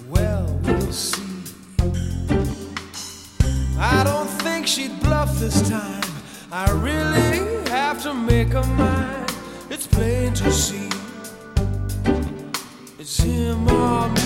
Well, we'll see. I don't think she'd bluff this time. I really have to make her mine. It's plain to see. It's him or me.